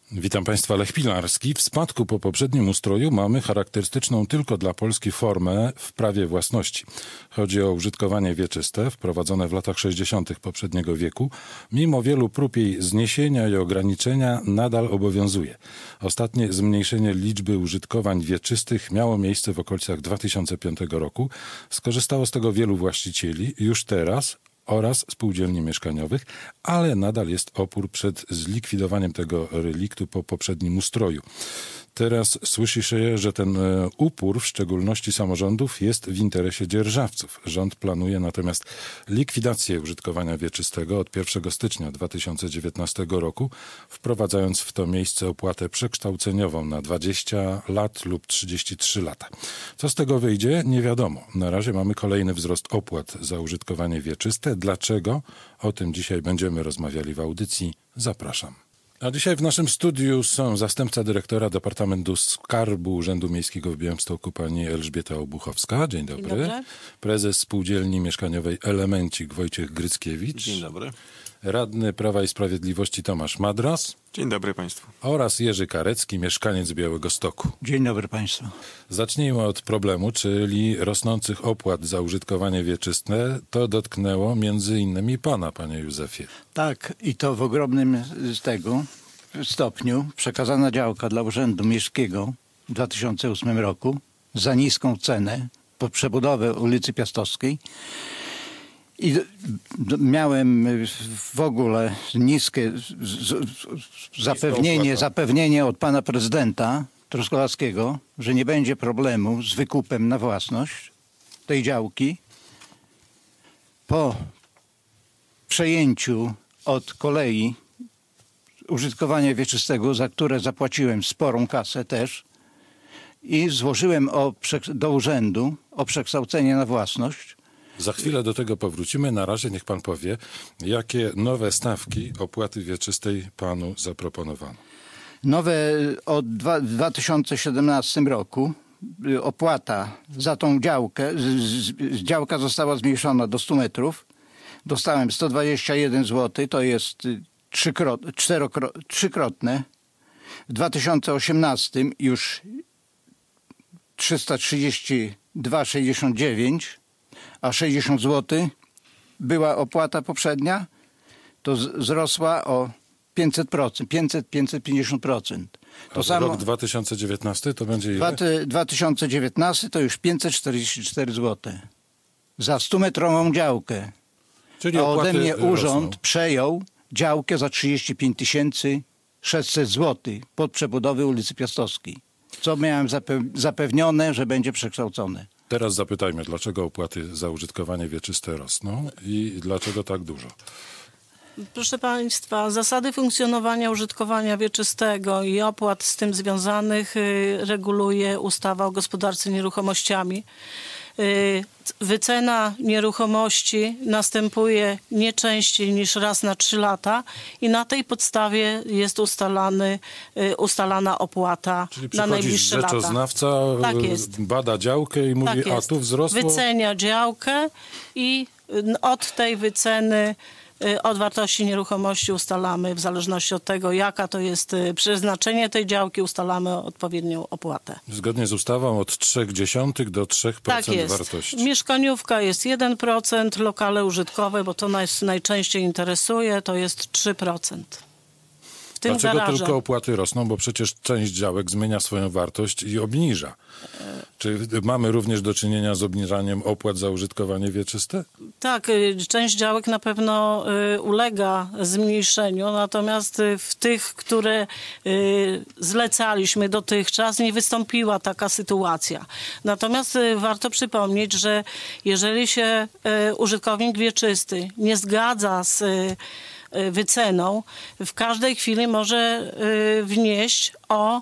Witam Państwa, Lech Pilarski. W spadku po poprzednim ustroju mamy charakterystyczną tylko dla Polski formę w prawie własności. Chodzi o użytkowanie wieczyste, wprowadzone w latach 60. poprzedniego wieku. Mimo wielu prób jej zniesienia i ograniczenia nadal obowiązuje. Ostatnie zmniejszenie liczby użytkowań wieczystych miało miejsce w okolicach 2005 roku. Skorzystało z tego wielu właścicieli już teraz oraz spółdzielni mieszkaniowych, ale nadal jest opór przed zlikwidowaniem tego reliktu po poprzednim ustroju. Teraz słyszy się, że ten upór, w szczególności samorządów, jest w interesie dzierżawców. Rząd planuje natomiast likwidację użytkowania wieczystego od 1 stycznia 2019 roku, wprowadzając w to miejsce opłatę przekształceniową na 20 lat lub 33 lata. Co z tego wyjdzie? Nie wiadomo. Na razie mamy kolejny wzrost opłat za użytkowanie wieczyste. Dlaczego? O tym dzisiaj będziemy rozmawiali w audycji. Zapraszam. A dzisiaj w naszym studiu są zastępca dyrektora Departamentu Skarbu Urzędu Miejskiego w Białymstoku pani Elżbieta Obuchowska. Dzień dobry. Dzień dobry. Prezes Spółdzielni Mieszkaniowej Elemencik Wojciech Gryckiewicz. Dzień dobry. Radny Prawa i Sprawiedliwości Tomasz Madras. Dzień dobry Państwu. Oraz Jerzy Karecki, mieszkaniec Białegostoku. Dzień dobry Państwu. Zacznijmy od problemu, czyli rosnących opłat za użytkowanie wieczyste. To dotknęło między innymi pana, panie Józefie. Tak, i to w ogromnym stopniu przekazana działka dla Urzędu Miejskiego w 2008 roku za niską cenę pod przebudowę ulicy Piastowskiej. I miałem w ogóle niskie zapewnienie od pana prezydenta Truskolaskiego, że nie będzie problemu z wykupem na własność tej działki. Po przejęciu od kolei użytkowania wieczystego, za które zapłaciłem sporą kasę też, i złożyłem do urzędu o przekształcenie na własność. Za chwilę do tego powrócimy. Na razie niech pan powie, jakie nowe stawki opłaty wieczystej panu zaproponowano. Nowe w 2017 roku opłata za tą działkę, działka została zmniejszona do 100 metrów. Dostałem 121 zł, to jest trzykrotne. W 2018 już 332,69, a 60 zł była opłata poprzednia, to wzrosła o 500%, 550%. To samo rok 2019 to będzie ile? 2019 to już 544 zł za 100-metrową działkę. Czyli a ode mnie urząd rosną. przejął działkę za 35 600 zł pod przebudowę ulicy Piastowskiej. Co miałem zapewnione, że będzie przekształcone. Teraz zapytajmy, dlaczego opłaty za użytkowanie wieczyste rosną i dlaczego tak dużo? Proszę Państwa, zasady funkcjonowania użytkowania wieczystego i opłat z tym związanych reguluje ustawa o gospodarce nieruchomościami. Wycena nieruchomości następuje nie częściej niż raz na 3 lata i na tej podstawie jest ustalana opłata na najbliższe lata. Rzeczoznawca Tak jest. bada działkę i mówi, Tak jest. a tu wzrosło... Wycenia działkę i od tej wyceny, od wartości nieruchomości ustalamy, w zależności od tego, jaka to jest przeznaczenie tej działki, ustalamy odpowiednią opłatę. Zgodnie z ustawą od 0,3 do 3% Tak jest. wartości. Mieszkaniówka jest 1%, lokale użytkowe, bo to nas najczęściej interesuje, to jest 3%. W tym Dlaczego garaże. tylko opłaty rosną? Bo przecież część działek zmienia swoją wartość i obniża. Czy mamy również do czynienia z obniżaniem opłat za użytkowanie wieczyste? Tak, część działek na pewno ulega zmniejszeniu, natomiast w tych, które zlecaliśmy dotychczas, nie wystąpiła taka sytuacja. Natomiast warto przypomnieć, że jeżeli się użytkownik wieczysty nie zgadza z wyceną, w każdej chwili może wnieść o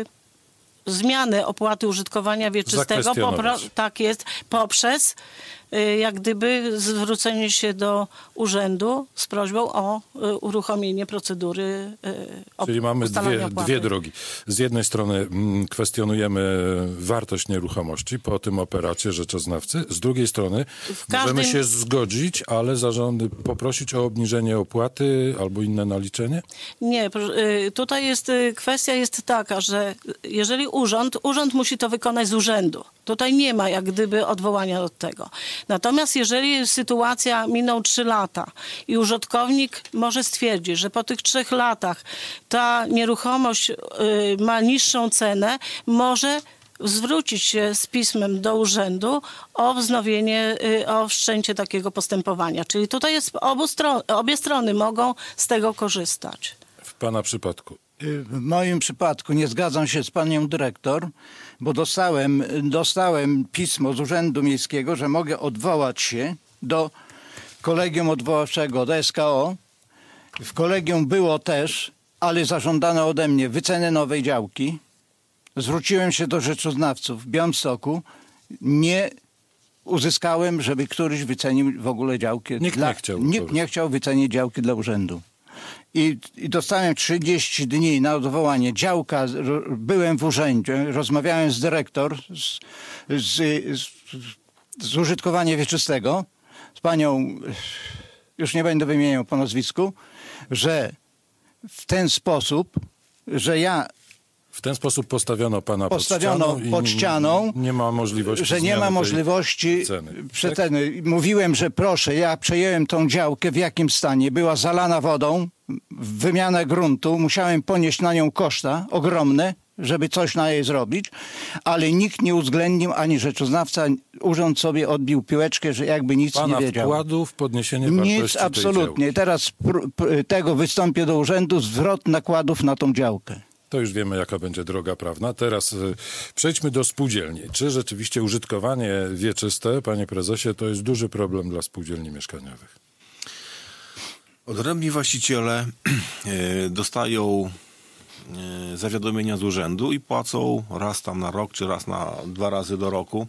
zmianę opłaty użytkowania wieczystego, tak jest, poprzez jak gdyby zwrócenie się do urzędu z prośbą o uruchomienie procedury Czyli mamy ustalania opłaty. dwie drogi. Z jednej strony kwestionujemy wartość nieruchomości po tym operacie rzeczoznawcy. Z drugiej strony możemy się zgodzić, ale zarządy poprosić o obniżenie opłaty albo inne naliczenie? Nie, tutaj kwestia jest taka, że jeżeli urząd musi to wykonać z urzędu. Tutaj nie ma jak gdyby odwołania od tego. Natomiast jeżeli sytuacja miną 3 lata i użytkownik może stwierdzić, że po tych 3 latach ta nieruchomość ma niższą cenę, może zwrócić się z pismem do urzędu o wznowienie, o wszczęcie takiego postępowania. Czyli tutaj jest obie strony mogą z tego korzystać. W pana przypadku. W moim przypadku nie zgadzam się z panią dyrektor, bo dostałem pismo z Urzędu Miejskiego, że mogę odwołać się do kolegium odwoławczego, do SKO. W kolegium było też, ale zażądano ode mnie wyceny nowej działki. Zwróciłem się do rzeczoznawców w Białymstoku. Nie uzyskałem, żeby któryś wycenił w ogóle działkę. Nikt nie chciał wycenić działki dla urzędu. I dostałem 30 dni na odwołanie. Działka, byłem w urzędzie, rozmawiałem z dyrektor z użytkowania wieczystego, z panią, już nie będę wymieniał po nazwisku, że w ten sposób, że ja... W ten sposób postawiono pana pod ścianą, nie ma możliwości że nie ma możliwości przeceny. Tak? Mówiłem, że proszę, ja przejąłem tą działkę, w jakim stanie. Była zalana wodą, wymiana gruntu, musiałem ponieść na nią koszta ogromne, żeby coś na jej zrobić, ale nikt nie uwzględnił, ani rzeczoznawca, urząd sobie odbił piłeczkę, że jakby nic pana nie wiedział. wkładu w podniesienie wartości nic, absolutnie. Teraz tego wystąpię do urzędu, zwrot nakładów na tą działkę. To już wiemy, jaka będzie droga prawna. Teraz przejdźmy do spółdzielni. Czy rzeczywiście użytkowanie wieczyste, panie prezesie, to jest duży problem dla spółdzielni mieszkaniowych? Odrębni właściciele dostają zawiadomienia z urzędu i płacą raz tam na rok, czy raz na 2 razy do roku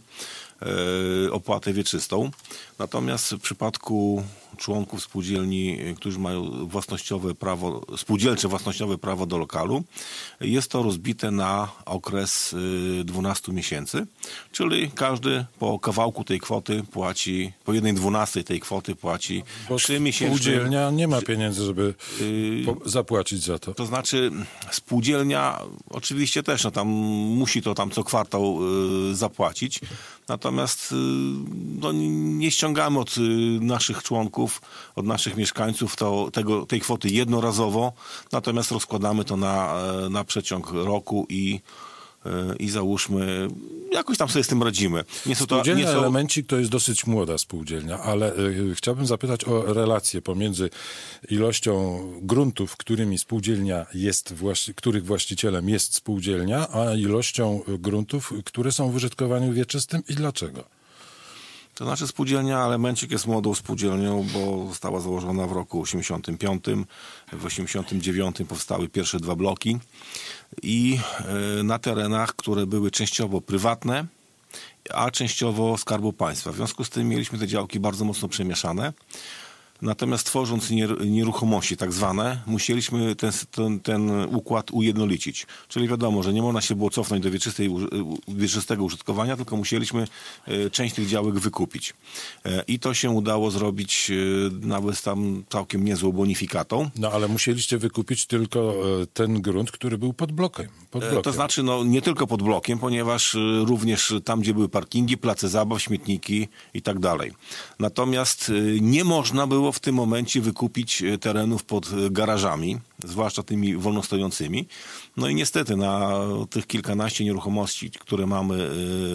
opłatę wieczystą. Natomiast w przypadku członków spółdzielni, którzy mają spółdzielcze własnościowe prawo do lokalu, jest to rozbite na okres 12 miesięcy, czyli każdy po kawałku tej kwoty płaci, po 1/12 tej kwoty płaci 3 miesięczne. Spółdzielnia nie ma pieniędzy, żeby zapłacić za to. To znaczy spółdzielnia oczywiście też, no tam musi to tam co kwartał zapłacić, natomiast no, nie ściągamy od naszych członków, od naszych mieszkańców tej kwoty jednorazowo, natomiast rozkładamy to na przeciąg roku i załóżmy, jakoś tam sobie z tym radzimy. Spółdzielnia Elemencik to jest dosyć młoda spółdzielnia, ale chciałbym zapytać o relację pomiędzy ilością gruntów, którymi spółdzielnia jest, których właścicielem jest spółdzielnia, a ilością gruntów, które są w użytkowaniu wieczystym i dlaczego? To znaczy spółdzielnia Elemencik jest młodą spółdzielnią, bo została założona w roku 85. W 89 powstały pierwsze 2 bloki i na terenach, które były częściowo prywatne, a częściowo Skarbu Państwa. W związku z tym mieliśmy te działki bardzo mocno przemieszane. Natomiast tworząc nieruchomości tak zwane, musieliśmy ten układ ujednolicić. Czyli wiadomo, że nie można się było cofnąć do wieczystego użytkowania, tylko musieliśmy część tych działek wykupić. I to się udało zrobić nawet tam całkiem niezłą bonifikatą. No ale musieliście wykupić tylko ten grunt, który był pod blokiem. To znaczy no, nie tylko pod blokiem, ponieważ również tam, gdzie były parkingi, place zabaw, śmietniki i tak dalej. Natomiast nie można było w tym momencie wykupić terenów pod garażami, zwłaszcza tymi wolnostojącymi. No i niestety na tych kilkanaście nieruchomości, które mamy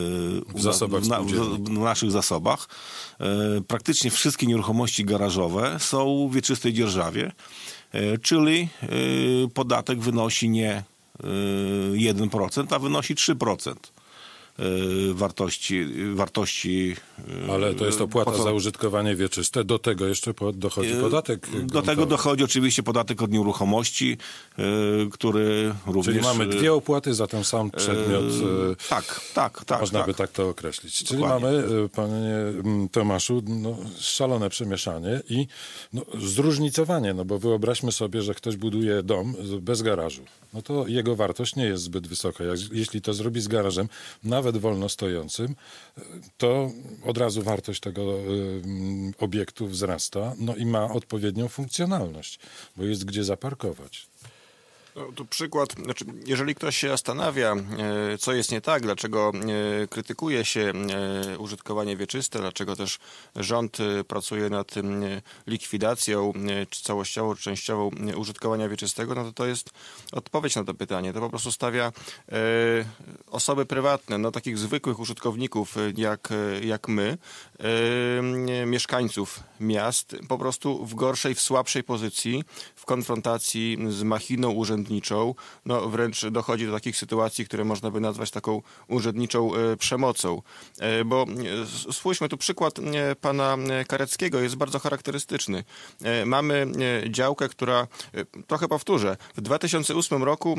w naszych zasobach, praktycznie wszystkie nieruchomości garażowe są w wieczystej dzierżawie, czyli podatek wynosi nie 1%, a wynosi 3%. wartości. Ale to jest opłata za użytkowanie wieczyste. Do tego jeszcze dochodzi podatek Do gruntowy. tego dochodzi oczywiście podatek od nieruchomości, który również... Czyli mamy dwie opłaty za ten sam przedmiot. Tak. Można by tak to określić. Czyli Dokładnie. mamy, panie Tomaszu, szalone przemieszanie i zróżnicowanie, bo wyobraźmy sobie, że ktoś buduje dom bez garażu. No to jego wartość nie jest zbyt wysoka. Jeśli to zrobi z garażem, nawet wolno stojącym, to od razu wartość tego obiektu wzrasta, i ma odpowiednią funkcjonalność, bo jest gdzie zaparkować. No, tu przykład, znaczy, jeżeli ktoś się zastanawia, co jest nie tak, dlaczego krytykuje się użytkowanie wieczyste, dlaczego też rząd pracuje nad likwidacją, czy całościową, czy częściową użytkowania wieczystego, no to jest odpowiedź na to pytanie. To po prostu stawia osoby prywatne, takich zwykłych użytkowników jak my, mieszkańców miast, po prostu w gorszej, w słabszej pozycji, w konfrontacji z machiną urzędniczą, wręcz dochodzi do takich sytuacji, które można by nazwać taką urzędniczą przemocą. Bo spójrzmy, tu przykład pana Kareckiego jest bardzo charakterystyczny. Mamy działkę, która, trochę powtórzę, w 2008 roku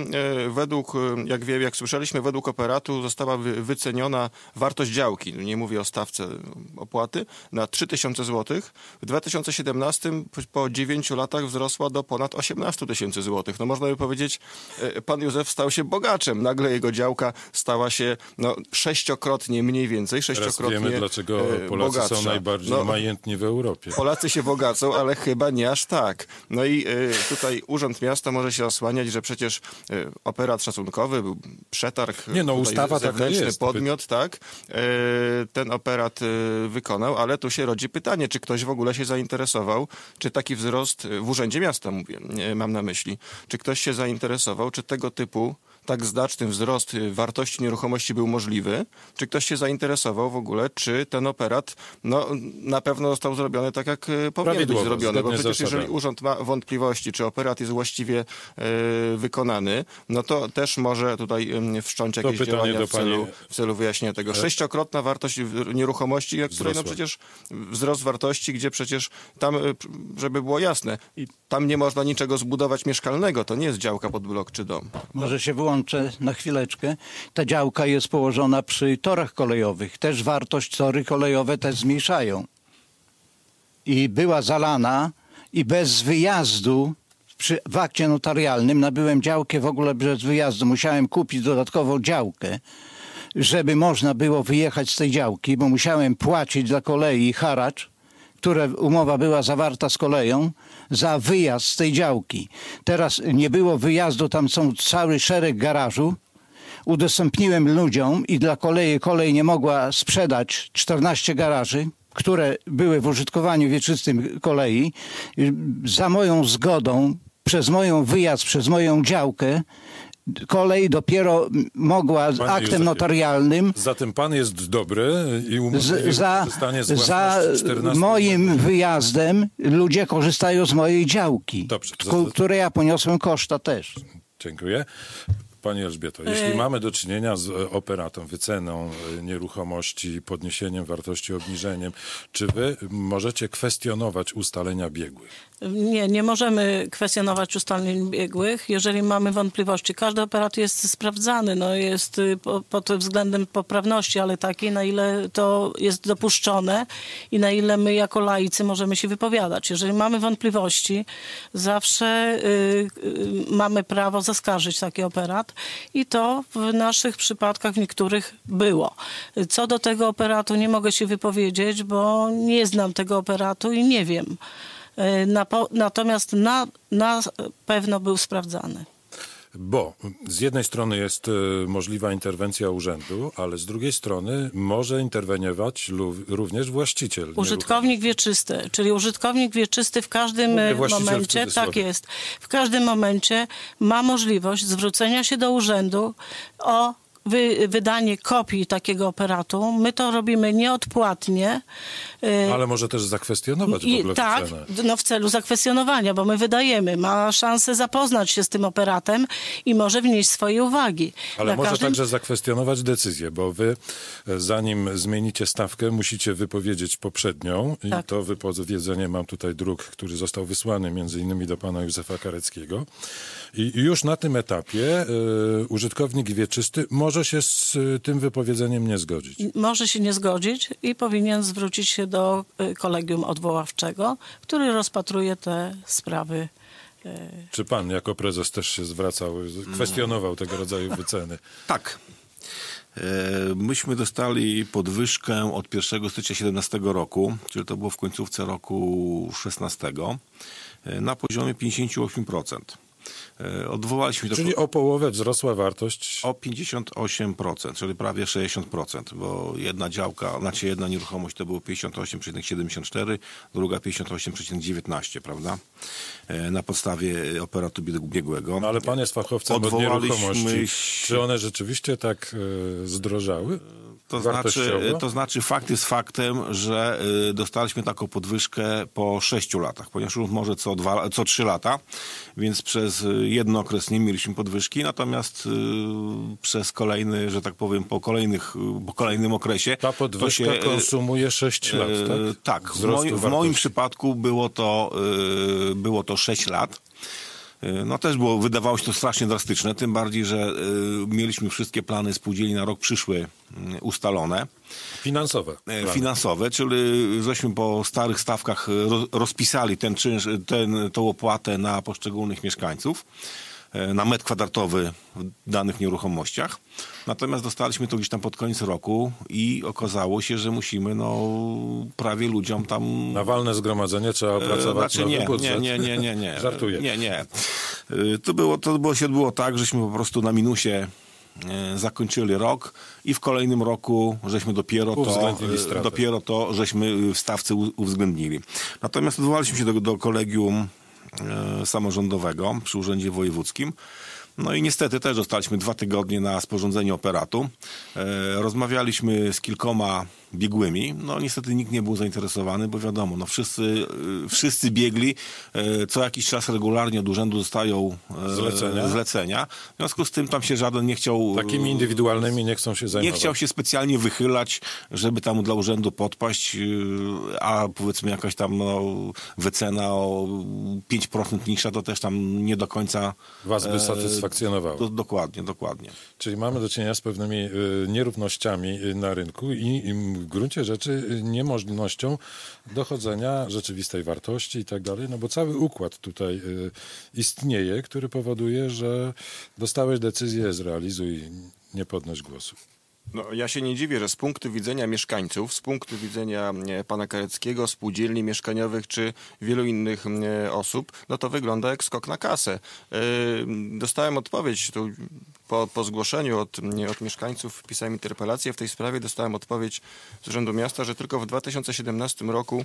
jak słyszeliśmy, według operatu została wyceniona wartość działki, nie mówię o stawce opłaty, na 3000 zł. W 2017 po 9 latach wzrosła do ponad 18 000 złotych. Można by powiedzieć, pan Józef stał się bogaczem. Nagle jego działka stała się sześciokrotnie mniej więcej, sześciokrotnie Teraz wiemy, dlaczego Polacy bogatsza. są najbardziej majętni w Europie. Polacy się bogacą, ale chyba nie aż tak. I tutaj Urząd Miasta może się osłaniać, że przecież operat szacunkowy, był przetarg, ustawa taka zewnętrzny jest. podmiot, tak, ten operat wykonał, ale tu się rodzi pytanie, czy ktoś w ogóle się zainteresował, czy taki wzrost, w Urzędzie Miasta mówię, mam na myśli, czy ktoś się zainteresował, czy tego typu tak znaczny wzrost wartości nieruchomości był możliwy, czy ktoś się zainteresował w ogóle, czy ten operat na pewno został zrobiony tak, jak powinien być Prawidłowo, zrobiony, bo zgodnie z przecież jeżeli zasadami. urząd ma wątpliwości, czy operat jest właściwie wykonany, to też może tutaj wszcząć jakieś pytanie działania do w celu wyjaśnienia tego. Sześciokrotna wartość nieruchomości, której przecież wzrost wartości, gdzie przecież tam, żeby było jasne, tam nie można niczego zbudować mieszkalnego, to nie jest działka pod blok czy dom. Może się wyłączę na chwileczkę. Ta działka jest położona przy torach kolejowych. Też wartość tory kolejowe też zmniejszają. I była zalana i bez wyjazdu w akcie notarialnym nabyłem działkę w ogóle bez wyjazdu. Musiałem kupić dodatkową działkę, żeby można było wyjechać z tej działki, bo musiałem płacić dla kolei haracz, która umowa była zawarta z koleją, za wyjazd z tej działki. Teraz nie było wyjazdu, tam są cały szereg garażów. Udostępniłem ludziom i dla kolej nie mogła sprzedać 14 garaży, które były w użytkowaniu wieczystym kolei. Za moją zgodą, przez moją wyjazd, przez moją działkę, kolej dopiero mogła Panie aktem Józefie, notarialnym Zatem pan jest dobry i umożliwi korzystanie z za własności 14 moim wyjazdem ludzie korzystają z mojej działki, Dobrze. której ja poniosłem koszta też. Dziękuję. Pani Elżbieto, jeśli mamy do czynienia z operatą, wyceną nieruchomości, podniesieniem wartości, obniżeniem, czy wy możecie kwestionować ustalenia biegłych? Nie możemy kwestionować ustaleń biegłych, jeżeli mamy wątpliwości. Każdy operat jest sprawdzany, jest pod względem poprawności, ale takiej, na ile to jest dopuszczone i na ile my jako laicy możemy się wypowiadać. Jeżeli mamy wątpliwości, zawsze mamy prawo zaskarżyć taki operat i to w naszych przypadkach w niektórych było. Co do tego operatu nie mogę się wypowiedzieć, bo nie znam tego operatu i nie wiem. Natomiast na pewno był sprawdzany. Bo z jednej strony jest możliwa interwencja urzędu, ale z drugiej strony może interweniować również właściciel. Użytkownik wieczysty, czyli użytkownik wieczysty w każdym momencie, tak jest, w każdym momencie ma możliwość zwrócenia się do urzędu o wydanie kopii takiego operatu. My to robimy nieodpłatnie. Ale może też zakwestionować w ogóle tak, cenę. no w celu zakwestionowania, bo my wydajemy. Ma szansę zapoznać się z tym operatem i może wnieść swoje uwagi. Ale Na może każdym- także zakwestionować decyzję, bo wy zanim zmienicie stawkę, musicie wypowiedzieć poprzednią i Tak. to wypowiedzenie mam tutaj druk, który został wysłany między innymi do pana Józefa Kareckiego. I już na tym etapie użytkownik wieczysty może się z tym wypowiedzeniem nie zgodzić. Może się nie zgodzić i powinien zwrócić się do kolegium odwoławczego, który rozpatruje te sprawy. Czy pan jako prezes też się zwracał, kwestionował tego rodzaju wyceny? Tak. Myśmy dostali podwyżkę od 1 stycznia 2017 roku, czyli to było w końcówce roku 2016, na poziomie 58%. Odwołaliśmy to Czyli o połowę wzrosła wartość. o 58%, czyli prawie 60%, bo jedna działka, znaczy jedna nieruchomość to było 58,74, druga 58,19, prawda? Na podstawie operatu biegłego. No ale pan jest fachowcem od nieruchomości. Czy one rzeczywiście tak zdrożały? To znaczy fakt jest faktem, że dostaliśmy taką podwyżkę po 6 latach, ponieważ już może co 3 lata, więc przez jeden okres nie mieliśmy podwyżki, natomiast przez kolejny, że tak powiem, po kolejnym okresie... Ta podwyżka konsumuje 6 lat, tak? Tak, Wzrostu w moim przypadku było to 6 lat. No też wydawało się to strasznie drastyczne, tym bardziej, że mieliśmy wszystkie plany spółdzielni na rok przyszły ustalone. Finansowe. Finansowe, czyli żeśmy po starych stawkach rozpisali tą opłatę na poszczególnych mieszkańców, na metr kwadratowy w danych nieruchomościach. Natomiast dostaliśmy to gdzieś tam pod koniec roku i okazało się, że musimy prawie ludziom tam... Na walne zgromadzenie trzeba opracować nowy budżet. Nie. Żartuję. Nie. To się odbyło tak, żeśmy po prostu na minusie zakończyli rok i w kolejnym roku żeśmy dopiero to żeśmy w stawce uwzględnili. Natomiast odwołaliśmy się do kolegium samorządowego przy Urzędzie Wojewódzkim. No i niestety też dostaliśmy 2 tygodnie na sporządzenie operatu. Rozmawialiśmy z kilkoma biegłymi. No niestety nikt nie był zainteresowany, bo wiadomo, no wszyscy biegli co jakiś czas regularnie od urzędu dostają zlecenia. W związku z tym tam się żaden nie chciał... Takimi indywidualnymi nie chcą się zajmować. Nie chciał się specjalnie wychylać, żeby tam dla urzędu podpaść, a powiedzmy jakaś tam wycena o 5% niższa, to też tam nie do końca... Was by satysfakcjonowało. Dokładnie. Czyli mamy do czynienia z pewnymi nierównościami na rynku i w gruncie rzeczy niemożnością dochodzenia rzeczywistej wartości i tak dalej, no bo cały układ tutaj istnieje, który powoduje, że dostałeś decyzję, zrealizuj, nie podnoś głosu. No, ja się nie dziwię, że z punktu widzenia mieszkańców, z punktu widzenia pana Kareckiego, spółdzielni mieszkaniowych czy wielu innych osób, no to wygląda jak skok na kasę. Dostałem odpowiedź tu po zgłoszeniu od mieszkańców, pisałem interpelację w tej sprawie, dostałem odpowiedź z Urzędu Miasta, że tylko w 2017 roku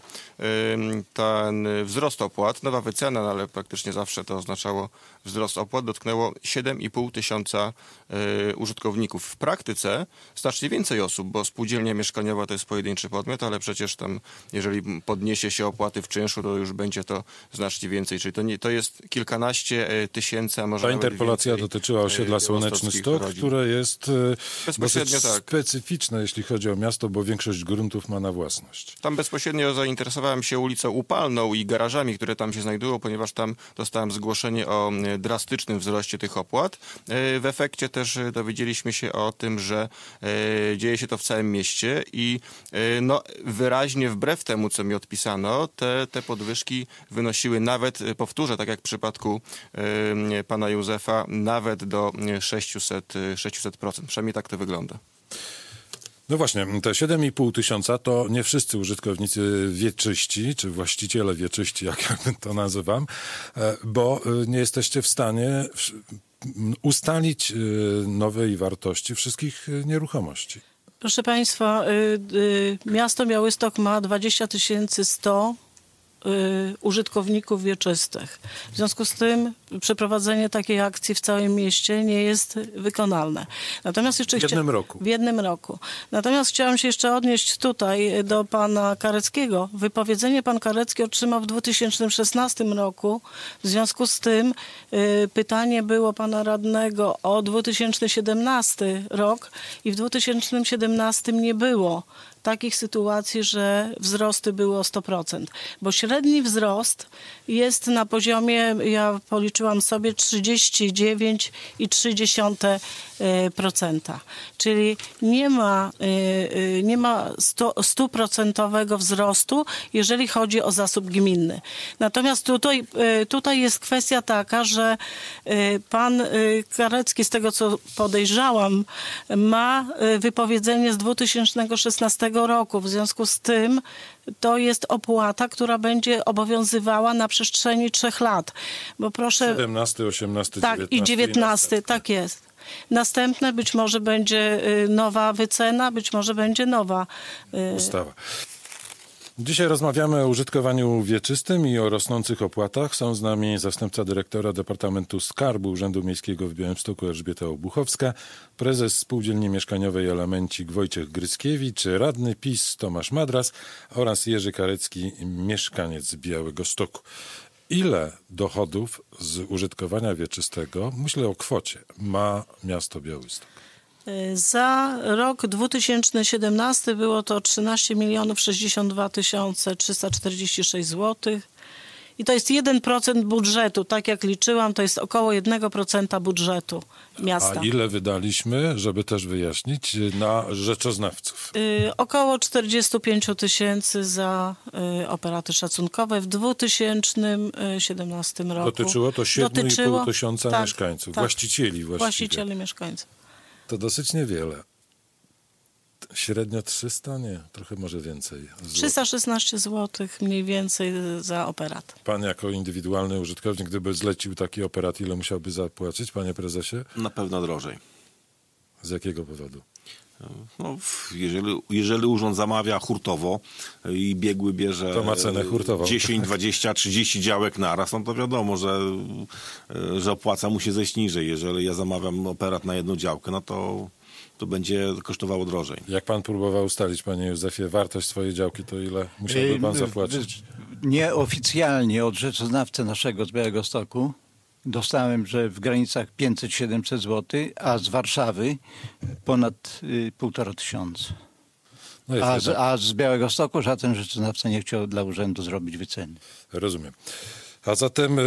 ten wzrost opłat, nowa wycena, no ale praktycznie zawsze to oznaczało wzrost opłat, dotknęło 7,5 tysiąca użytkowników. W praktyce znacznie więcej osób, bo spółdzielnia mieszkaniowa to jest pojedynczy podmiot, ale przecież tam, jeżeli podniesie się opłaty w czynszu, to już będzie to znacznie więcej. Czyli to jest kilkanaście tysięcy, a może Ta nawet interpelacja więcej, dotyczyła osiedla Słoneczny Stok, rodzin. które jest dosyć tak. specyficzne, jeśli chodzi o miasto, bo większość gruntów ma na własność. Tam bezpośrednio zainteresowałem się ulicą Upalną i garażami, które tam się znajdują, ponieważ tam dostałem zgłoszenie o drastycznym wzroście tych opłat. W efekcie też dowiedzieliśmy się o tym, że dzieje się to w całym mieście i no, wyraźnie wbrew temu, co mi odpisano, te podwyżki wynosiły nawet, powtórzę, tak jak w przypadku pana Józefa, nawet do 600%. Przynajmniej tak to wygląda. No właśnie, te 7,5 tysiąca to nie wszyscy użytkownicy wieczyści, czy właściciele wieczyści, jak ja to nazywam, bo nie jesteście w stanie ustalić nowej wartości wszystkich nieruchomości. Proszę Państwa, miasto Białystok ma 20 100 użytkowników wieczystych. W związku z tym przeprowadzenie takiej akcji w całym mieście nie jest wykonalne. Natomiast jeszcze W jednym roku. W jednym roku. Natomiast chciałam się jeszcze odnieść tutaj do pana Kareckiego. Wypowiedzenie pan Karecki otrzymał w 2016 roku. W związku z tym pytanie było pana radnego o 2017 rok i w 2017 nie było takich sytuacji, że wzrosty były o 100%. Bo średni wzrost jest na poziomie, ja policzyłam sobie, 39,3%. Czyli nie ma 100% wzrostu, jeżeli chodzi o zasób gminny. Natomiast tutaj jest kwestia taka, że pan Karecki, z tego co podejrzałam, ma wypowiedzenie z 2016 roku. W związku z tym to jest opłata, która będzie obowiązywała na przestrzeni 3 lat. Bo proszę... 17, 18, tak, 19 i 19, tak jest. Następne być może będzie nowa wycena, być może będzie nowa ustawa. Dzisiaj rozmawiamy o użytkowaniu wieczystym i o rosnących opłatach. Są z nami zastępca dyrektora Departamentu Skarbu Urzędu Miejskiego w Białymstoku Elżbieta Obuchowska, prezes Spółdzielni Mieszkaniowej Elemencik Wojciech Gryckiewicz, radny PiS Tomasz Madras oraz Jerzy Karecki, mieszkaniec Białegostoku. Ile dochodów z użytkowania wieczystego, myślę o kwocie, ma miasto Białystok? Za rok 2017 było to 13 62 346 zł. I to jest 1% budżetu. Tak jak liczyłam, to jest około 1% budżetu miasta. A ile wydaliśmy, żeby też wyjaśnić, na rzeczoznawców? Około 45 000 za operaty szacunkowe w 2017 roku. Dotyczyło to 7,5 tysiąca tak, mieszkańców, tak, właścicieli właściwie. Właścicieli mieszkańców. To dosyć niewiele. Średnio 300? Nie, trochę może więcej. Złotych. 316 zł mniej więcej za operat. Pan jako indywidualny użytkownik, gdyby zlecił taki operat, ile musiałby zapłacić, panie prezesie? Na pewno drożej. Z jakiego powodu? No, jeżeli urząd zamawia hurtowo i biegły bierze To ma cenę hurtową. 10, 20, 30 działek naraz, no to wiadomo, że opłaca mu się zejść niżej. Jeżeli ja zamawiam operat na jedną działkę, no to będzie kosztowało drożej. Jak pan próbował ustalić, panie Józefie, wartość swojej działki, to ile musiałby pan zapłacić? Nieoficjalnie od rzeczoznawcy naszego z Białegostoku dostałem, że w granicach 500-700 zł, a z Warszawy ponad 1500. No jest jednak. A z Białegostoku żaden rzeczoznawca nie chciał dla urzędu zrobić wyceny. Rozumiem. A zatem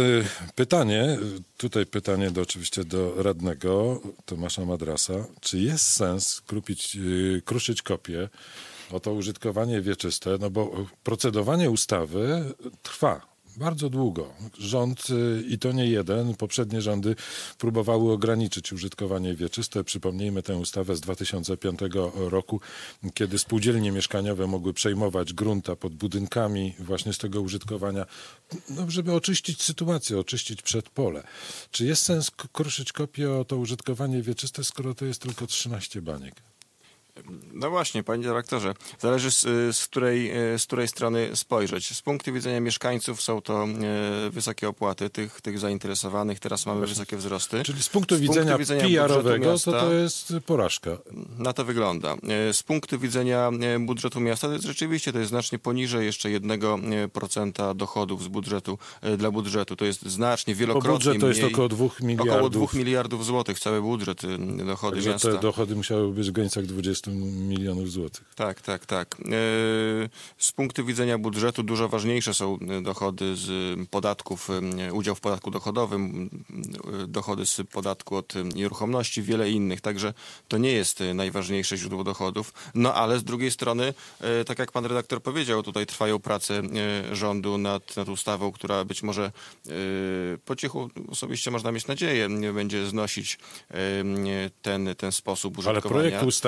pytanie oczywiście do radnego Tomasza Madrasa. Czy jest sens kruszyć kopię o to użytkowanie wieczyste? No bo procedowanie ustawy trwa bardzo długo. Rząd, i to nie jeden, poprzednie rządy próbowały ograniczyć użytkowanie wieczyste. Przypomnijmy tę ustawę z 2005 roku, kiedy spółdzielnie mieszkaniowe mogły przejmować grunta pod budynkami właśnie z tego użytkowania, no, żeby oczyścić sytuację, oczyścić przedpole. Czy jest sens kruszyć kopię o to użytkowanie wieczyste, skoro to jest tylko 13 baniek? No właśnie, panie dyrektorze, zależy z której strony spojrzeć. Z punktu widzenia mieszkańców są to wysokie opłaty tych zainteresowanych, teraz mamy wysokie wzrosty. Czyli z punktu widzenia PR-owego to jest porażka. Na to wygląda. Z punktu widzenia budżetu miasta to jest rzeczywiście znacznie poniżej jeszcze 1% dochodów z budżetu dla budżetu. To jest znacznie, wielokrotnie budżet to jest mniej. około 2 miliardów. Około 2 miliardów złotych cały budżet dochody Także miasta. te dochody musiały być w granicach 20 milionów złotych. Tak. Z punktu widzenia budżetu dużo ważniejsze są dochody z podatków, udział w podatku dochodowym, dochody z podatku od nieruchomości, wiele innych. Także to nie jest najważniejsze źródło dochodów. No ale z drugiej strony, tak jak pan redaktor powiedział, tutaj trwają prace rządu nad ustawą, która być może po cichu, osobiście można mieć nadzieję, będzie znosić ten sposób użytkowania. Ale projekt ustawy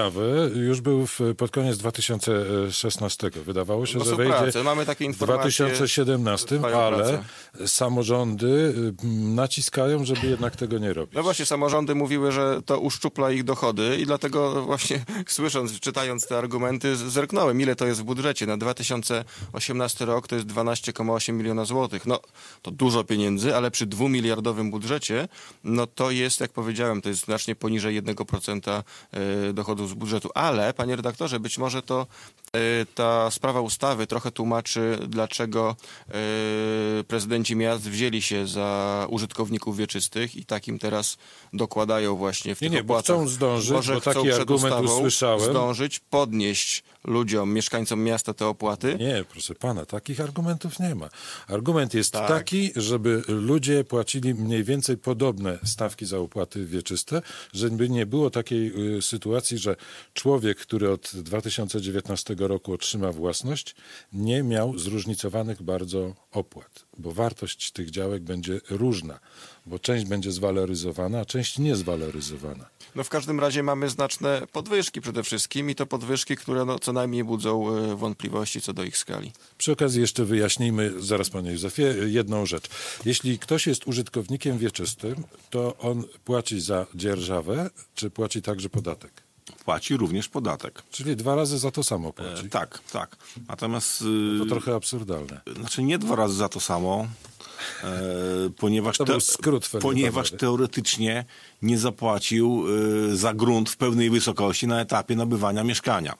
już był pod koniec 2016. Wydawało się, No że są wejdzie prace. Mamy takie w informacje. 2017, trwają ale prace. samorządy naciskają, żeby jednak tego nie robić. No właśnie, samorządy mówiły, że to uszczupla ich dochody i dlatego właśnie słysząc, czytając te argumenty, zerknąłem, ile to jest w budżecie. Na 2018 rok to jest 12,8 miliona złotych. No, to dużo pieniędzy, ale przy 2-miliardowym budżecie, no to jest, jak powiedziałem, to jest znacznie poniżej 1% dochodów z budżetu. Ale, panie redaktorze, być może to ta sprawa ustawy trochę tłumaczy, dlaczego prezydenci miast wzięli się za użytkowników wieczystych i takim teraz dokładają właśnie w tych Nie, bo opłatach. chcą zdążyć, Może bo taki chcą przed argument ustawą usłyszałem. zdążyć, podnieść ludziom, mieszkańcom miasta te opłaty. Nie, proszę pana, takich argumentów nie ma. Argument jest Tak. taki, żeby ludzie płacili mniej więcej podobne stawki za opłaty wieczyste, żeby nie było takiej sytuacji, że człowiek, który od 2019 roku otrzyma własność, nie miał zróżnicowanych bardzo opłat, bo wartość tych działek będzie różna, bo część będzie zwaloryzowana, a część niezwaloryzowana. No w każdym razie mamy znaczne podwyżki przede wszystkim i to podwyżki, które no, co najmniej budzą wątpliwości co do ich skali. Przy okazji jeszcze wyjaśnijmy, zaraz panie Józefie, jedną rzecz. Jeśli ktoś jest użytkownikiem wieczystym, to on płaci za dzierżawę, czy płaci także podatek? Płaci również podatek. Czyli 2 razy za to samo płaci. Tak, tak. Natomiast To trochę absurdalne. znaczy nie 2 razy za to samo, ponieważ, To był skrót ponieważ felietonowy. teoretycznie nie zapłacił za grunt w pełnej wysokości na etapie nabywania mieszkania.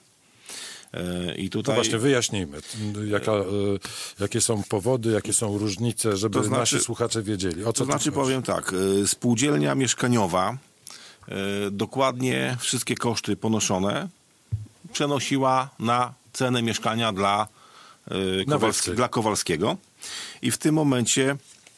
I To tutaj właśnie wyjaśnijmy, jakie są powody, jakie są różnice, żeby To znaczy- nasi słuchacze wiedzieli, o co to znaczy tu chodzi. powiem tak, spółdzielnia mieszkaniowa dokładnie wszystkie koszty ponoszone przenosiła na cenę mieszkania Nabywcy. dla Kowalskiego i w tym momencie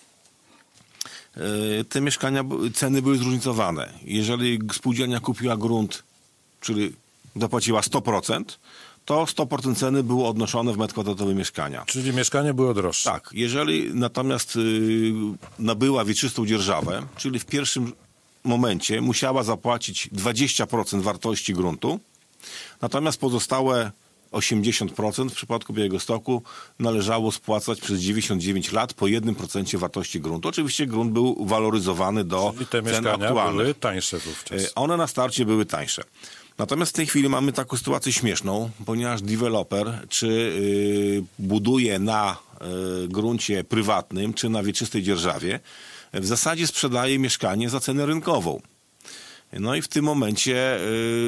te mieszkania, ceny były zróżnicowane. Jeżeli spółdzielnia kupiła grunt, czyli dopłaciła 100%, to 100% ceny było odnoszone w metr kwadratowy mieszkania. Czyli mieszkanie było droższe. Tak, jeżeli natomiast nabyła wieczystą dzierżawę, czyli w pierwszym momencie musiała zapłacić 20% wartości gruntu, natomiast pozostałe 80% w przypadku Białegostoku należało spłacać przez 99 lat po 1% wartości gruntu. Oczywiście grunt był waloryzowany do I te cen mieszkania aktualnych. były tańsze wówczas. One na starcie były tańsze. Natomiast w tej chwili mamy taką sytuację śmieszną, ponieważ deweloper buduje na gruncie prywatnym, czy na wieczystej dzierżawie, w zasadzie sprzedaje mieszkanie za cenę rynkową. No i w tym momencie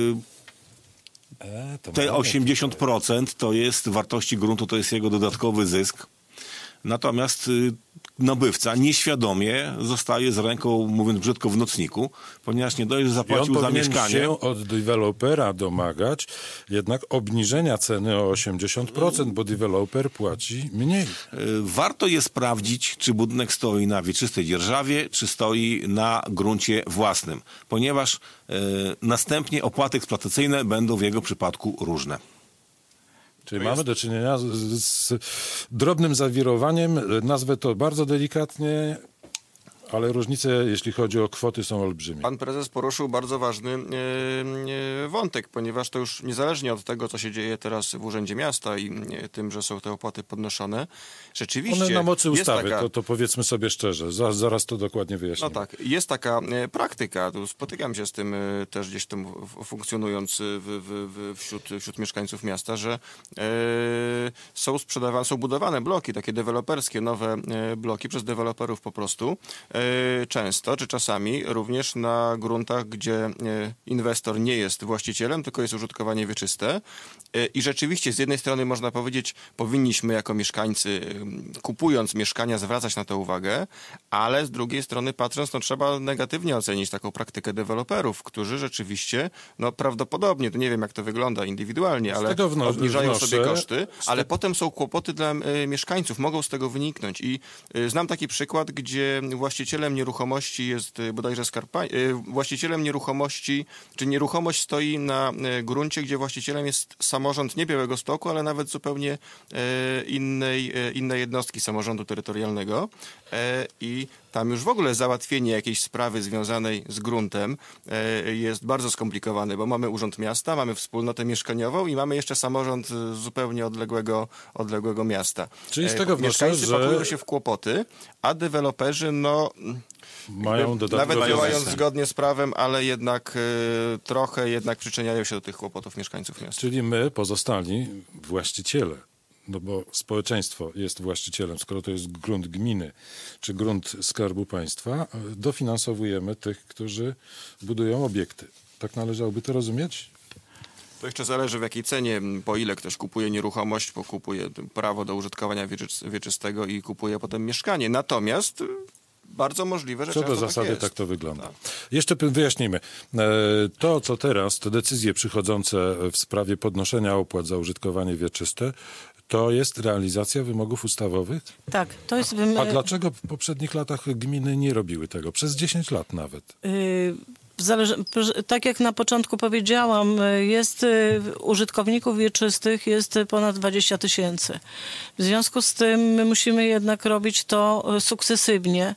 To te mamy 80% to jest wartości gruntu, to jest jego dodatkowy zysk. Natomiast nabywca nieświadomie zostaje z ręką, mówiąc brzydko, w nocniku, ponieważ nie dość, że I on zapłacił za powinien mieszkanie. się od dewelopera domagać jednak obniżenia ceny o 80%, bo deweloper płaci mniej. Warto je sprawdzić, czy budynek stoi na wieczystej dzierżawie, czy stoi na gruncie własnym, ponieważ następnie opłaty eksploatacyjne będą w jego przypadku różne. Czyli mamy do czynienia z drobnym zawirowaniem, nazwę to bardzo delikatnie, ale różnice, jeśli chodzi o kwoty, są olbrzymie. Pan prezes poruszył bardzo ważny wątek, ponieważ to już niezależnie od tego, co się dzieje teraz w Urzędzie Miasta i tym, że są te opłaty podnoszone, rzeczywiście One na mocy jest ustawy, taka... to powiedzmy sobie szczerze, zaraz to dokładnie No wyjaśnimy. tak, jest taka praktyka, tu spotykam się z tym też gdzieś tam funkcjonując wśród mieszkańców miasta, że są budowane bloki, takie deweloperskie, nowe bloki przez deweloperów po prostu, często czy czasami również na gruntach, gdzie inwestor nie jest właścicielem, tylko jest użytkowanie wieczyste. I rzeczywiście z jednej strony można powiedzieć, powinniśmy jako mieszkańcy, kupując mieszkania, zwracać na to uwagę, ale z drugiej strony patrząc, no trzeba negatywnie ocenić taką praktykę deweloperów, którzy rzeczywiście, no prawdopodobnie, to nie wiem jak to wygląda indywidualnie, ale tego obniżają wnoszę, sobie koszty, ale potem są kłopoty dla mieszkańców, mogą z tego wyniknąć. I znam taki przykład, gdzie właścicielem nieruchomości jest bodajże właścicielem nieruchomości, czy nieruchomość stoi na gruncie, gdzie właścicielem jest samorząd nie Białegostoku, ale nawet zupełnie innej jednostki samorządu terytorialnego. I Tam już w ogóle załatwienie jakiejś sprawy związanej z gruntem jest bardzo skomplikowane, bo mamy Urząd Miasta, mamy wspólnotę mieszkaniową i mamy jeszcze samorząd z zupełnie odległego miasta. Czyli z tego wnoszę, mieszkańcy że- pakują się w kłopoty, a deweloperzy Mają dodatkowe nawet działając zyski. zgodnie z prawem, ale jednak trochę jednak przyczyniają się do tych kłopotów mieszkańców miasta. Czyli my, pozostali właściciele, no bo społeczeństwo jest właścicielem, skoro to jest grunt gminy czy grunt Skarbu Państwa, dofinansowujemy tych, którzy budują obiekty. Tak należałoby to rozumieć? To jeszcze zależy w jakiej cenie, po ile ktoś kupuje nieruchomość, bo kupuje prawo do użytkowania wieczystego i kupuje potem mieszkanie. Natomiast bardzo możliwe, że Co do często zasady tak tak jest. to wygląda. Jeszcze wyjaśnijmy. To, co teraz, te decyzje przychodzące w sprawie podnoszenia opłat za użytkowanie wieczyste, to jest realizacja wymogów ustawowych? Tak, to jest... A dlaczego w poprzednich latach gminy nie robiły tego? Przez 10 lat nawet. Tak jak na początku powiedziałam, jest użytkowników wieczystych jest ponad 20 000. W związku z tym my musimy jednak robić to sukcesywnie.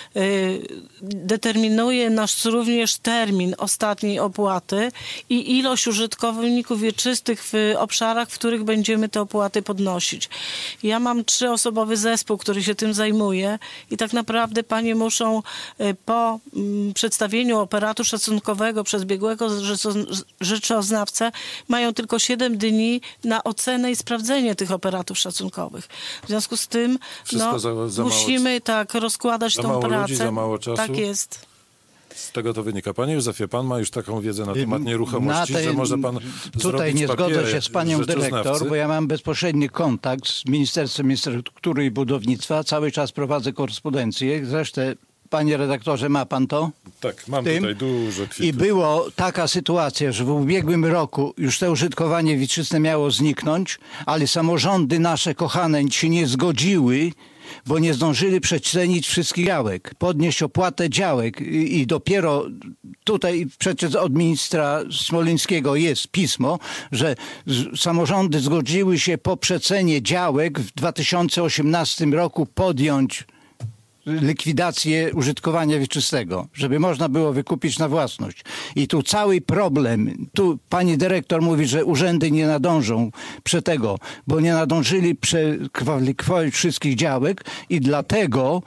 Determinuje nas również termin ostatniej opłaty i ilość użytkowników wieczystych w obszarach, w których będziemy te opłaty podnosić. Ja mam 3-osobowy zespół, który się tym zajmuje i tak naprawdę panie muszą po przedstawieniu operatu szacunkowego przez biegłego rzeczoznawcę mają tylko 7 dni na ocenę i sprawdzenie tych operatów szacunkowych. W związku z tym Wszystko za mało- musimy tak rozkładać za tą mało pracę. ludzi, za mało czasu? Tak jest. Z tego to wynika. Panie Józefie, pan ma już taką wiedzę na temat Na nieruchomości, tej- że może pan Tutaj zrobić nie zgodzę papiery się z panią rzeczoznawcy? dyrektor, bo ja mam bezpośredni kontakt z Ministerstwem Infrastruktury i Budownictwa. Cały czas prowadzę korespondencję. Zresztą, panie redaktorze, ma pan to? Tak, mam tym. tutaj dużo kwitów. I było taka sytuacja, że w ubiegłym roku już to użytkowanie wieczyste miało zniknąć, ale samorządy nasze kochane się nie zgodziły, bo nie zdążyli przecenić wszystkich działek, podnieść opłatę działek i dopiero tutaj przecież od ministra Smolińskiego jest pismo, że samorządy zgodziły się po przecenie działek w 2018 roku podjąć likwidację użytkowania wieczystego, żeby można było wykupić na własność. I tu cały problem, tu pani dyrektor mówi, że urzędy nie nadążą tego, bo nie nadążyli przekwalifikować wszystkich działek i dlatego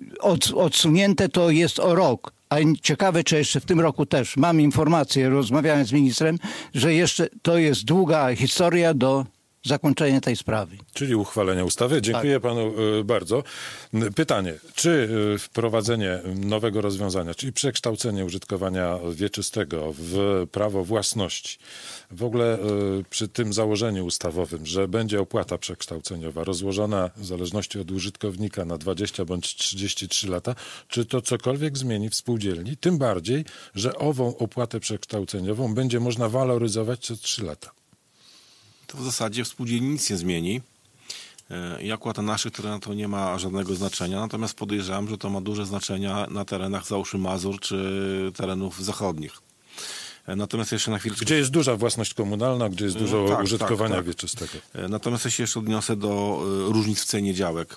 odsunięte to jest o rok. A ciekawe, czy jeszcze w tym roku też. Mam informację, rozmawiałem z ministrem, że jeszcze to jest długa historia do zakończenia tej sprawy. Czyli uchwalenia ustawy. Dziękuję panu bardzo. Pytanie, czy wprowadzenie nowego rozwiązania, czyli przekształcenie użytkowania wieczystego w prawo własności, w ogóle przy tym założeniu ustawowym, że będzie opłata przekształceniowa rozłożona w zależności od użytkownika na 20 bądź 33 lata, czy to cokolwiek zmieni w spółdzielni? Tym bardziej, że ową opłatę przekształceniową będzie można waloryzować co 3 lata. To w zasadzie w spółdzielni nic nie zmieni. I akurat na naszych terenach to nie ma żadnego znaczenia, natomiast podejrzewam, że to ma duże znaczenia na terenach załóżmy Mazur czy terenów zachodnich. Natomiast jeszcze na chwileczkę... Gdzie jest duża własność komunalna, gdzie jest dużo tak, użytkowania tak. wieczystego. Natomiast ja się jeszcze odniosę do różnic w cenie działek.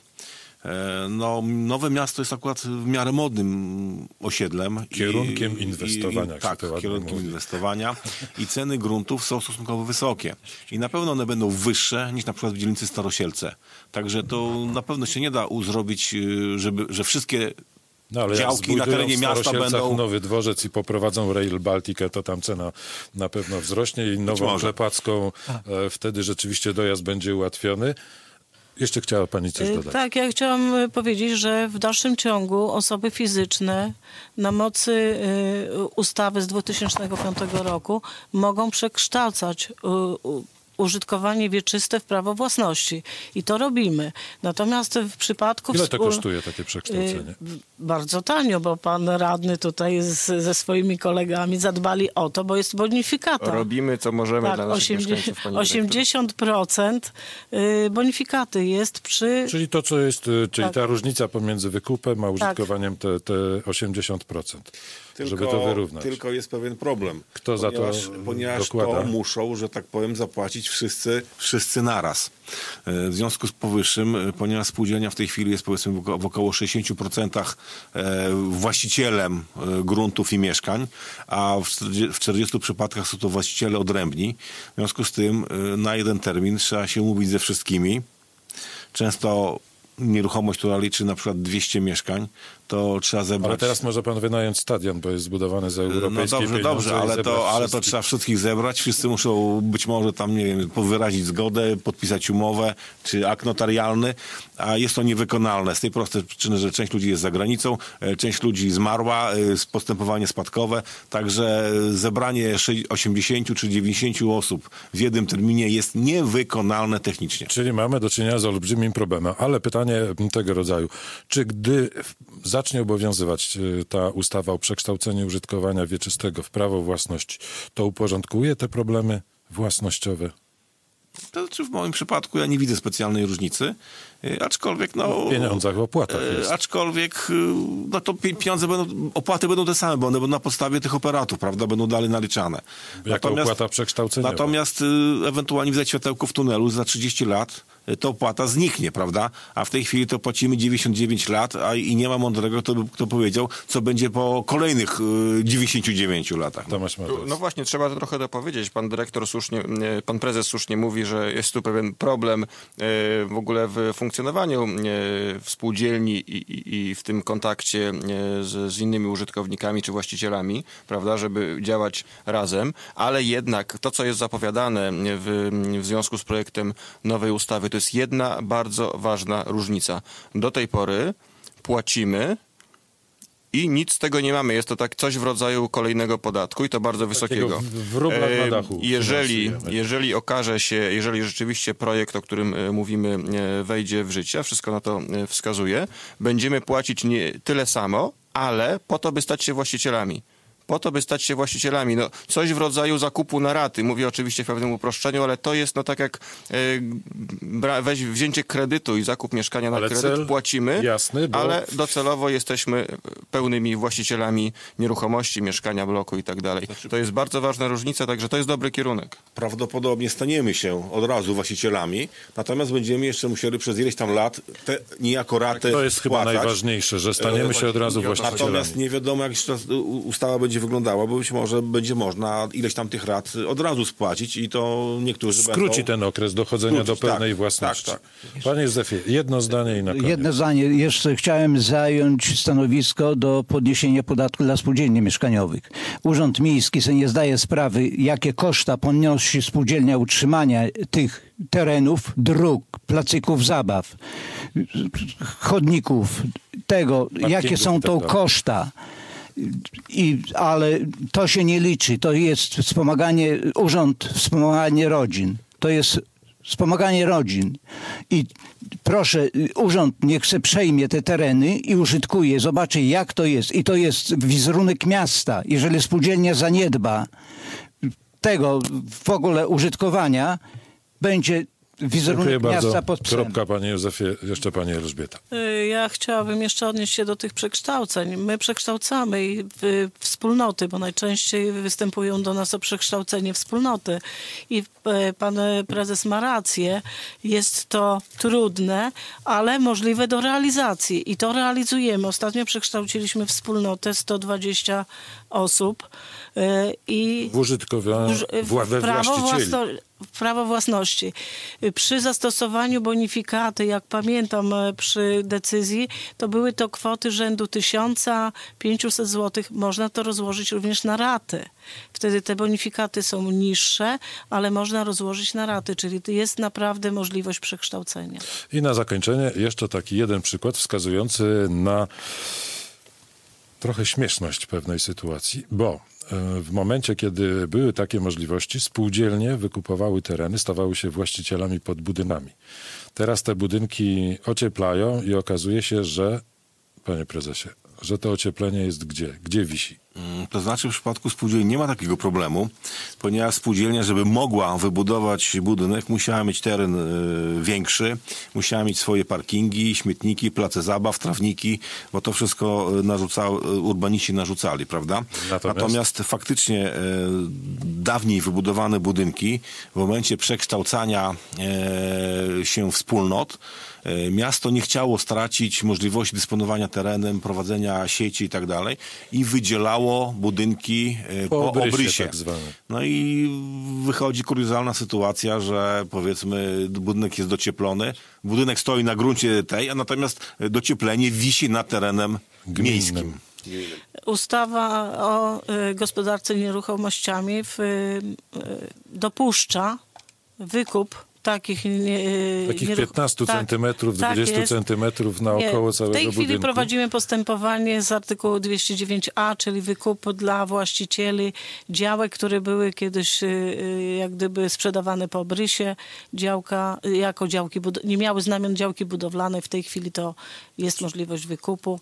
No, Nowe Miasto jest akurat w miarę modnym osiedlem. Kierunkiem inwestowania, jak się tak, to ładnie kierunkiem mówi. inwestowania. I ceny gruntów są stosunkowo wysokie. I na pewno one będą wyższe niż na przykład w dzielnicy Starosielce. Także to na pewno się nie da zrobić, że wszystkie No, ale jak działki na zbudują terenie w miasta Starosielcach będą... nowy dworzec i poprowadzą Rail Balticę, to tam cena na pewno wzrośnie i nową może. Klepacką wtedy rzeczywiście dojazd będzie ułatwiony. Jeszcze chciała pani coś dodać. Tak, ja chciałam powiedzieć, że w dalszym ciągu osoby fizyczne na mocy ustawy z 2005 roku mogą przekształcać użytkowanie wieczyste w prawo własności. I to robimy. Natomiast w przypadku... Ile to kosztuje takie przekształcenie? Bardzo tanio, bo pan radny tutaj ze swoimi kolegami zadbali o to, bo jest bonifikata. Robimy, co możemy Tak, dla naszych mieszkańców, pani dyrektor. 80% bonifikaty jest przy... Czyli to, co jest, czyli Tak. ta różnica pomiędzy wykupem a użytkowaniem, te 80%. żeby to wyrównać. Tylko jest pewien problem. Kto za to Ponieważ dokłada? to muszą, że tak powiem, zapłacić wszyscy naraz. W związku z powyższym, ponieważ spółdzielnia w tej chwili jest powiedzmy w około 60% właścicielem gruntów i mieszkań, a w 40 przypadkach są to właściciele odrębni. W związku z tym na jeden termin trzeba się umówić ze wszystkimi. Często nieruchomość, która liczy na przykład 200 mieszkań, to trzeba zebrać... Ale teraz może pan wynająć stadion, bo jest zbudowany za europejskie pieniądze. Dobrze, ale to wszystkich. trzeba wszystkich zebrać. Wszyscy muszą być może tam, nie wiem, wyrazić zgodę, podpisać umowę, czy akt notarialny, a jest to niewykonalne z tej prostej przyczyny, że część ludzi jest za granicą, część ludzi zmarła, postępowanie spadkowe, także zebranie 80 czy 90 osób w jednym terminie jest niewykonalne technicznie. Czyli mamy do czynienia z olbrzymim problemem. Ale pytanie tego rodzaju. Czy gdy zacznie obowiązywać ta ustawa o przekształceniu użytkowania wieczystego w prawo własności, to uporządkuje te problemy własnościowe? To znaczy w moim przypadku ja nie widzę specjalnej różnicy, aczkolwiek W pieniądzach, w opłatach jest. Aczkolwiek no to pieniądze opłaty będą te same, bo one będą na podstawie tych operatów, prawda, będą dalej naliczane. Jako opłata przekształceniowa. Natomiast ewentualnie widać światełko w tunelu za 30 lat to opłata zniknie, prawda? A w tej chwili to płacimy 99 lat, i nie ma mądrego, kto powiedział, co będzie po kolejnych 99 latach. Tomasz Mateusz. No właśnie, trzeba to trochę dopowiedzieć. Pan prezes słusznie mówi, że jest tu pewien problem w ogóle w funkcjonowaniu spółdzielni i w tym kontakcie z innymi użytkownikami czy właścicielami, prawda, żeby działać razem, ale jednak to, co jest zapowiadane w związku z projektem nowej ustawy, to jest jedna bardzo ważna różnica. Do tej pory płacimy i nic z tego nie mamy. Jest to tak coś w rodzaju kolejnego podatku i to bardzo wysokiego. w rublach na dachu Jeżeli okaże się, jeżeli rzeczywiście projekt, o którym mówimy, wejdzie w życie, a wszystko na to wskazuje, będziemy płacić nie tyle samo, ale po to, by stać się właścicielami. No, coś w rodzaju zakupu na raty. Mówię oczywiście w pewnym uproszczeniu, ale to jest tak jak wzięcie kredytu i zakup mieszkania na kredyt. Cel Płacimy, jasny, bo... ale docelowo jesteśmy pełnymi właścicielami nieruchomości, mieszkania, bloku i tak dalej. To jest bardzo ważna różnica, także to jest dobry kierunek. Prawdopodobnie staniemy się od razu właścicielami, natomiast będziemy jeszcze musieli przez ileś tam lat te niejako raty To jest chyba spłacać. najważniejsze, że staniemy się od razu właścicielami. Natomiast nie wiadomo, jak ustawa będzie wyglądała, bo być może będzie można ileś tam tych rat od razu spłacić i to niektórzy Skróci będą... ten okres dochodzenia do pełnej własności. Tak. Panie Józefie, jedno zdanie i na koniec. Jedno zdanie. Jeszcze chciałem zająć stanowisko do podniesienia podatku dla spółdzielni mieszkaniowych. Urząd Miejski sobie nie zdaje sprawy, jakie koszta ponosi spółdzielnia utrzymania tych terenów, dróg, placyków zabaw, chodników, tego, jakie są to koszta. Ale to się nie liczy. To jest wspomaganie rodzin. To jest wspomaganie rodzin. I proszę, urząd niech se przejmie te tereny i użytkuje, zobaczy jak to jest. I to jest wizerunek miasta. Jeżeli spółdzielnia zaniedba tego w ogóle użytkowania, będzie wizerunek miasta pod psem. Kropka, panie Józefie, jeszcze pani Elżbieta. Ja chciałabym jeszcze odnieść się do tych przekształceń. My przekształcamy i wspólnoty, bo najczęściej występują do nas o przekształcenie wspólnoty. I pan prezes ma rację. Jest to trudne, ale możliwe do realizacji. I to realizujemy. Ostatnio przekształciliśmy wspólnotę 120 osób. I W użytkowaniu, we właścicieli. Prawo własności. Przy zastosowaniu bonifikaty, jak pamiętam przy decyzji, to były to kwoty rzędu 1500 zł. Można to rozłożyć również na raty. Wtedy te bonifikaty są niższe, ale można rozłożyć na raty, czyli jest naprawdę możliwość przekształcenia. I na zakończenie jeszcze taki jeden przykład wskazujący na trochę śmieszność pewnej sytuacji, bo w momencie, kiedy były takie możliwości, spółdzielnie wykupowały tereny, stawały się właścicielami pod budynami. Teraz te budynki ocieplają i okazuje się, że, panie prezesie, że to ocieplenie jest gdzie? Gdzie wisi? To znaczy w przypadku spółdzielni nie ma takiego problemu, ponieważ spółdzielnia, żeby mogła wybudować budynek, musiała mieć teren większy, musiała mieć swoje parkingi, śmietniki, place zabaw, trawniki, bo to wszystko urbaniści narzucali, prawda? Natomiast faktycznie dawniej wybudowane budynki w momencie przekształcania się wspólnot miasto nie chciało stracić możliwości dysponowania terenem, prowadzenia sieci i tak dalej i wydzielało budynki po obrysie. Tak zwane. No i wychodzi kuriozalna sytuacja, że powiedzmy budynek jest docieplony, budynek stoi na gruncie tej, a natomiast docieplenie wisi nad terenem miejskim. Ustawa o gospodarce nieruchomościami dopuszcza wykup takich 15 centymetrów, 20 centymetrów naokoło całego budynku. W tej chwili prowadzimy postępowanie z artykułu 209a, czyli wykup dla właścicieli działek, które były kiedyś jak gdyby sprzedawane po obrysie, działka, jako działki, nie miały znamion działki budowlanej. W tej chwili to jest możliwość wykupu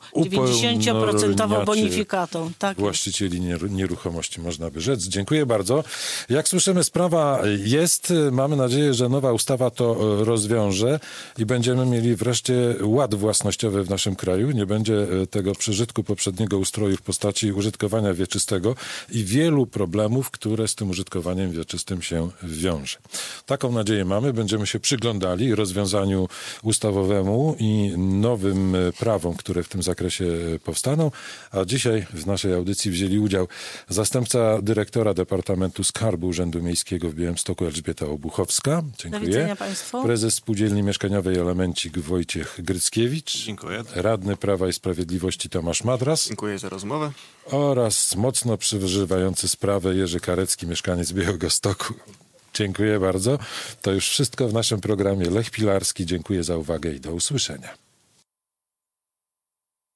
90% bonifikatą. Tak właścicieli nieruchomości, można by rzec. Dziękuję bardzo. Jak słyszymy, sprawa jest. Mamy nadzieję, że nowa ustawa to rozwiąże i będziemy mieli wreszcie ład własnościowy w naszym kraju. Nie będzie tego przeżytku poprzedniego ustroju w postaci użytkowania wieczystego i wielu problemów, które z tym użytkowaniem wieczystym się wiąże. Taką nadzieję mamy. Będziemy się przyglądali rozwiązaniu ustawowemu i nowym prawom, które w tym zakresie powstaną. A dzisiaj w naszej audycji wzięli udział zastępca dyrektora Departamentu Skarbu Urzędu Miejskiego w Białymstoku Elżbieta Obuchowska. Dziękuję. Do widzenia Państwu. Prezes Spółdzielni Mieszkaniowej Elemencik Wojciech Gryckiewicz. Dziękuję. Radny Prawa i Sprawiedliwości Tomasz Madras. Dziękuję za rozmowę. Oraz mocno przeżywający sprawę Jerzy Karecki, mieszkaniec Białegostoku. Dziękuję bardzo. To już wszystko w naszym programie. Lech Pilarski. Dziękuję za uwagę i do usłyszenia.